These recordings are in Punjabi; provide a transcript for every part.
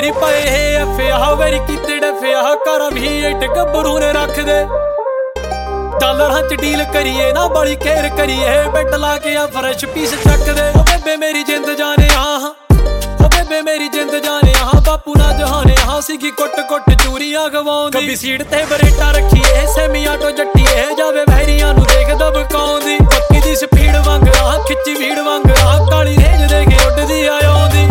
ਨੀ ਪਾਏ ਐਫਆ ਵੈਰੀ ਕੀਤੇ ਡਫਿਆ ਘਰਾਂ ਵੀ ਏਟ ਗੱਭਰੂ ਨੇ ਰੱਖ ਦੇ ਡਾਲਰਾਂ ਚ ਡੀਲ ਕਰੀਏ ਨਾ ਬੜੀ ਕੇਅਰ ਕਰੀਏ ਬੈੱਡ ਲਾ ਕੇ ਆ ਫਰੈਸ਼ ਪੀਸ ਚੱਕ ਦੇ ਓ ਬੇਬੇ ਮੇਰੀ ਜਿੰਦ ਜਾਣਿਆ ਓ ਬੇਬੇ ਮੇਰੀ ਜਿੰਦ ਜਾਣਿਆ ਬਾਪੂ ਨਾ ਜਹਾਨਿਆ ਸੀਗੀ ਕੁੱਟ ਕੁੱਟ ਚੂਰੀਆਂ ਗਵਾਉਂਦੀ ਕੱਬੀ ਸੀਟ ਤੇ ਬਰੇਟਾ ਰੱਖੀਏ ਸੈਮੀ ਆਟੋ ਜੱਟੀਏ ਜਾਵੇ ਵਹਿਰੀਆਂ ਨੂੰ ਦੇਖ ਦਬਕਾਉਂਦੀ ਪੱਕੀ ਦੀ ਸਪੀਡ ਵਾਂਗ ਆ ਖਿੱਚੀ ਭੀੜ ਵਾਂਗ ਆ ਕਾਲੀ ਰੇਂਜ ਦੇ ਕੇ ਉੱਡਦੀ ਆ ਆਉਂਦੀ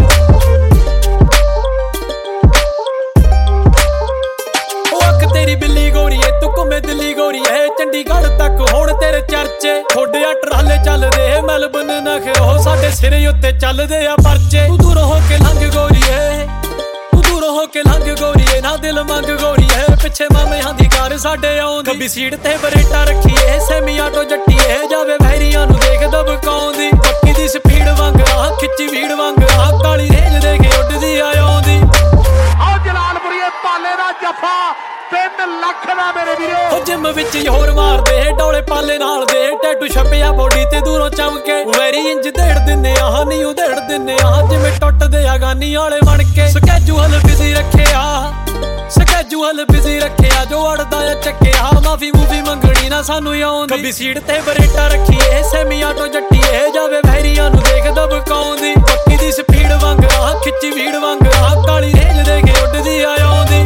ਤੇਰੀ ਬਿੱਲੀ ਗੋਰੀਏ ਤੂੰ ਘੁੰਮੇ ਦਿੱਲੀ ਗੋਰੀਏ ਚੰਡੀਗੜ੍ਹ ਤੱਕ ਹੁਣ ਤੇਰੇ ਚਰਚੇ ਥੋੜੇ ਆ ਟਰਾਲੇ ਚੱਲਦੇ ਮੈਲਬਨ ਨਖਰੋ ਸਾਡੇ ਸਿਰੇ ਉੱਤੇ ਚੱਲਦੇ ਆ ਪਰਚੇ ਤੂੰ ਦੂਰੋਂ ਹੋ ਕੇ ਲੰਘ ਗੋਰੀਏ ਤੂੰ ਦੂਰੋਂ ਹੋ ਕੇ ਲੰਘ ਗੋਰੀਏ ਨਾ ਦਿਲ ਮੰਗ ਗੋਰੀਏ ਪਿੱਛੇ ਮਾਮਿਆਂ ਦੀ ਕਾਰ ਸਾਡੇ ਆਉਂਦੀ ਖੱਬੀ ਸੀਟ ਤੇ ਬਰੇਟਾ ਰੱਖੀਏ ਸੈਮੀ ਆਟੋ ਜੱਟੀਏ ਜਾਵੇ ਵਹਿਰੀਆਂ ਨੂੰ ਦੇਖ ਦਬਕਾਉਂਦੀ ਪੱਕੀ ਦੀ ਸਪੀਡ ਵਾਂਗ ਆ ਖਿੱਚੀ ਭੀੜ ਵਾਂਗ ਆ ਕਾਲੀ ਰੇਂਜ ਦੇ ਕੇ ਉੱਡਦੀ ਆ ਆਉਂਦੀ ਆ ਜਲਾਲਪੁਰੀਏ ਪਾਲੇ ਦਾ ਜੱਫਾ 3 ਲੱਖ ਦਾ ਮੇਰੇ ਵੀਰੇ ਹੋ ਜਿਮ ਵਿੱਚ ਹੋਰ ਮਾਰਦੇ ਡੋਲੇ ਪਾਲੇ ਨਾਲ ਦੇ ਟੈਟੂ ਛਪਿਆ ਬੋਡੀ ਤੇ ਦੂਰੋਂ ਚਮਕੇ ਵੈਰੀ ਇੰਜ ਢੇੜ ਦਿੰਨੇ ਆ ਨਹੀਂ ਉਧੇੜ ਦਿੰਨੇ ਆ ਜਿਵੇਂ ਟੁੱਟਦੇ ਆ ਗਾਨੀ ਵਾਲੇ ਬਣ ਕੇ ਸਕੈਜੂਅਲ ਬਿਜ਼ੀ ਰੱਖਿਆ ਸਕੈਜੂਅਲ ਬਿਜ਼ੀ ਰੱਖਿਆ ਜੋ ਅੜਦਾ ਆ ਚੱਕਿਆ ਮਾਫੀ ਮੂਫੀ ਮੰਗਣੀ ਨਾ ਸਾਨੂੰ ਆਉਂਦੀ ਖੱਬੀ ਸੀਟ ਤੇ ਬਰੇਟਾ ਰੱਖੀਏ ਸੈਮੀ ਆਟੋ ਜੱਟੀਏ ਜਾਵੇ ਵਹਿਰੀਆਂ ਨੂੰ ਦੇਖ ਦਬਕਾਉਂਦੀ ਪੱਕੀ ਦੀ ਸਪੀਡ ਵਾਂਗ ਆ ਖਿੱਚੀ ਭੀੜ ਵਾਂਗ ਆ ਕਾਲੀ ਰੇਂਜ ਦੇ ਕੇ ਉੱਡਦੀ ਆ ਆਉਂਦੀ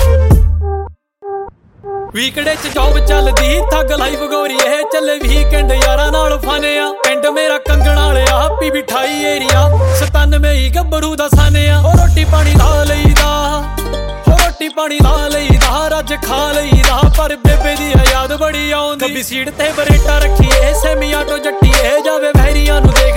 ਵੀਕੜੇ ਚ ਜੌਬ ਚੱਲਦੀ ਥੱਗ ਲਾਈਫ ਗੋਰੀਏ ਚੱਲੇ ਵੀਕਐਂਡ ਯਾਰਾਂ ਨਾਲ ਫਾਨਿਆ ਪਿੰਡ ਮੇਰਾ ਕੰਗਣ ਵਾਲਿਆ ਪੀਵੀ 28 ਏਰੀਆ 97 ਹੀ ਗੱਭਰੂ ਦਾ ਸਾਨਿਆ ਉਹ ਰੋਟੀ ਪਾਣੀ ਲਾ ਲਈਦਾ ਉਹ ਰੋਟੀ ਪਾਣੀ ਲਾ ਲਈਦਾ ਰੱਜ ਖਾ ਲਈਦਾ ਪਰ ਬੇਬੇ ਦੀ ਯਾਦ ਬੜੀ ਆਉਂਦੀ ਖੱਬੀ ਸੀਟ ਤੇ ਬਰੇਟਾ ਰੱਖੀਏ ਸੈਮੀ ਆਟੋ ਜੱਟੀਏ ਜਾਵੇ ਵਹਿਰੀਆਂ ਨੂੰ ਦੇਖ